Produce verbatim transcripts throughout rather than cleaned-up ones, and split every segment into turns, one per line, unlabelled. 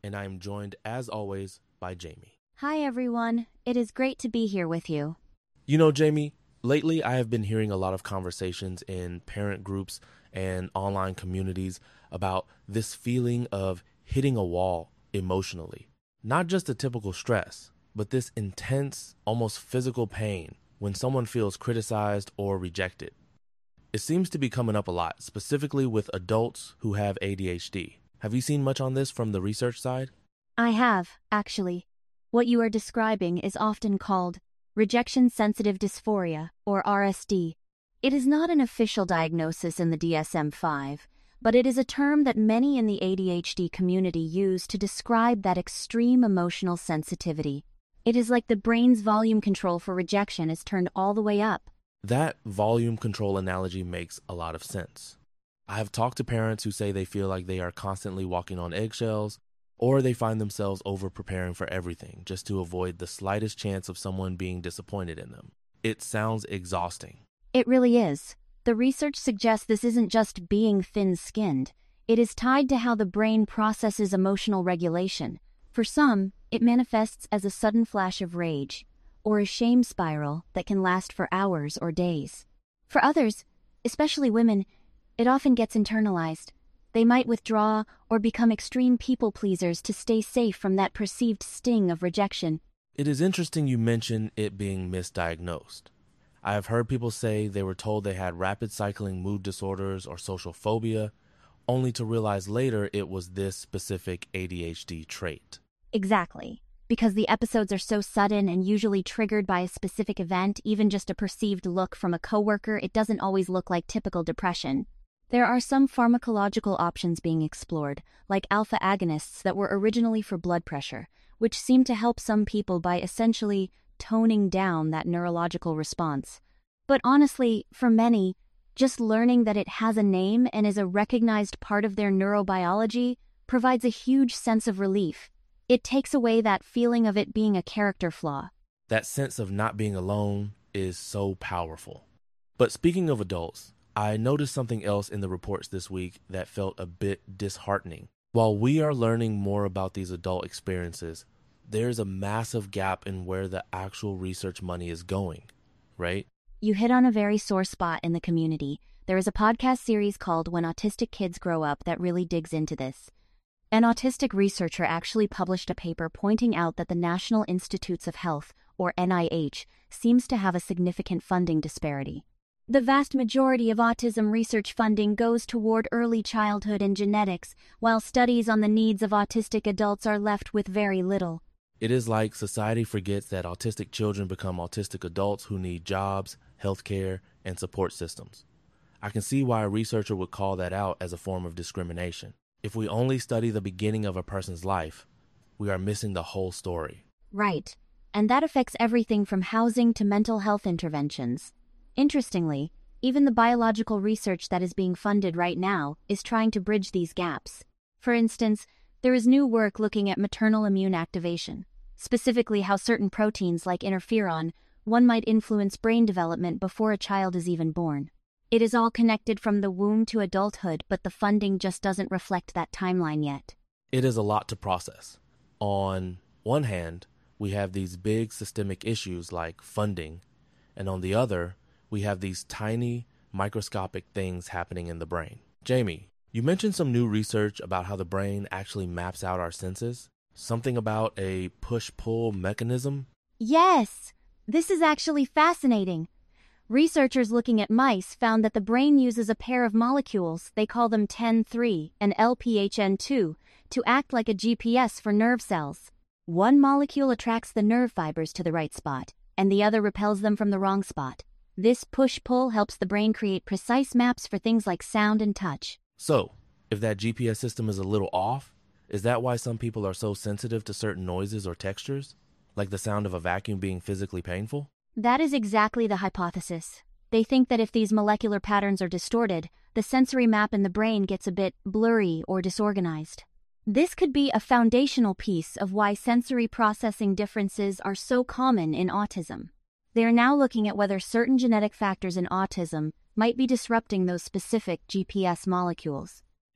and I am joined, as always, by Jamie.
Hi, everyone. It is great to be here with you.
You know, Jamie, lately I have been hearing a lot of conversations in parent groups and online communities about this feeling of hitting a wall emotionally. Not just a typical stress, but this intense, almost physical pain when someone feels criticized or rejected. It seems to be coming up a lot, specifically with adults who have A D H D. Have you seen much on this from the research side?
I have, actually. What you are describing is often called rejection-sensitive dysphoria, or R S D. It is not an official diagnosis in the D S M five, but it is a term that many in the A D H D community use to describe that extreme emotional sensitivity. It is like the brain's volume control for rejection is turned all the way up.
That volume control analogy makes a lot of sense. I have talked to parents who say they feel like they are constantly walking on eggshells, or they find themselves over-preparing for everything just to avoid the slightest chance of someone being disappointed in them. It sounds exhausting.
It really is. The research suggests this isn't just being thin-skinned. It is tied to how the brain processes emotional regulation. For some, it manifests as a sudden flash of rage, or a shame spiral that can last for hours or days. For others, especially women, it often gets internalized. They might withdraw or become extreme people-pleasers to stay safe from that perceived sting of rejection.
It is interesting you mention it being misdiagnosed. I have heard people say they were told they had rapid cycling mood disorders or social phobia, only to realize later it was this specific A D H D trait.
Exactly. Because the episodes are so sudden and usually triggered by a specific event, even just a perceived look from a coworker, it doesn't always look like typical depression. There are some pharmacological options being explored, like alpha agonists that were originally for blood pressure, which seem to help some people by essentially toning down that neurological response. But honestly, for many, just learning that it has a name and is a recognized part of their neurobiology provides a huge sense of relief. It takes away that feeling of it being a character flaw.
That sense of not being alone is so powerful. But speaking of adults, I noticed something else in the reports this week that felt a bit disheartening. While we are learning more about these adult experiences, there's a massive gap in where the actual research money is going, right?
You hit on a very sore spot in the community. There is a podcast series called When Autistic Kids Grow Up that really digs into this. An autistic researcher actually published a paper pointing out that the National Institutes of Health, or N I H, seems to have a significant funding disparity. The vast majority of autism research funding goes toward early childhood and genetics, while studies on the needs of autistic adults are left with very little.
It is like society forgets that autistic children become autistic adults who need jobs, healthcare, and support systems. I can see why a researcher would call that out as a form of discrimination. If we only study the beginning of a person's life, we are missing the whole story.
Right. And that affects everything from housing to mental health interventions. Interestingly, even the biological research that is being funded right now is trying to bridge these gaps. For instance, there is new work looking at maternal immune activation, specifically how certain proteins like interferon, one might influence brain development before a child is even born. It is all connected from the womb to adulthood, but the funding just doesn't reflect that timeline yet.
It is a lot to process. On one hand, we have these big systemic issues like funding, and on the other, we have these tiny, microscopic things happening in the brain. Jamie, you mentioned some new research about how the brain actually maps out our senses. Something about a push-pull mechanism?
Yes! This is actually fascinating. Researchers looking at mice found that the brain uses a pair of molecules, they call them T E N three and L P H N two, to act like a G P S for nerve cells. One molecule attracts the nerve fibers to the right spot, and the other repels them from the wrong spot. This push-pull helps the brain create precise maps for things like sound and touch.
So, if that G P S system is a little off, is that why some people are so sensitive to certain noises or textures? Like the sound of a vacuum being physically painful?
That is exactly the hypothesis. They think that if these molecular patterns are distorted, the sensory map in the brain gets a bit blurry or disorganized. This could be a foundational piece of why sensory processing differences are so common in autism. They are now looking at whether certain genetic factors in autism might be disrupting those specific G P S molecules.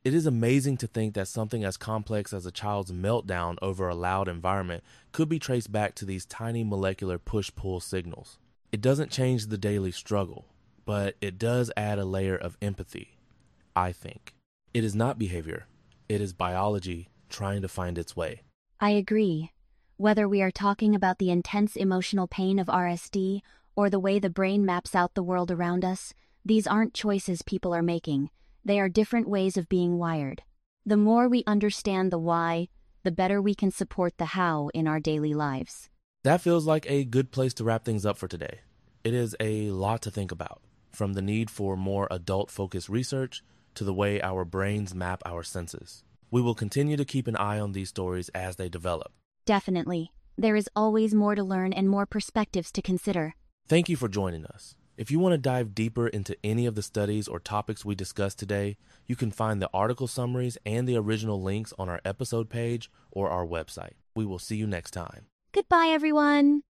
It is amazing to think that something as complex as a child's meltdown over a loud environment could be traced back to these tiny molecular push-pull signals. It doesn't change the daily struggle, but it does add a layer of empathy, I think. It is not behavior. It is biology trying to find its way.
I agree. Whether we are talking about the intense emotional pain of R S D or the way the brain maps out the world around us, these aren't choices people are making. They are different ways of being wired. The more we understand the why, the better we can support the how in our daily lives.
That feels like a good place to wrap things up for today. It is a lot to think about, from the need for more adult-focused research to the way our brains map our senses. We will continue to keep an eye on these stories as they develop.
Definitely. There is always more to learn and more perspectives to consider.
Thank you for joining us. If you want to dive deeper into any of the studies or topics we discussed today, you can find the article summaries and the original links on our episode page or our website. We will see you next time.
Goodbye, everyone.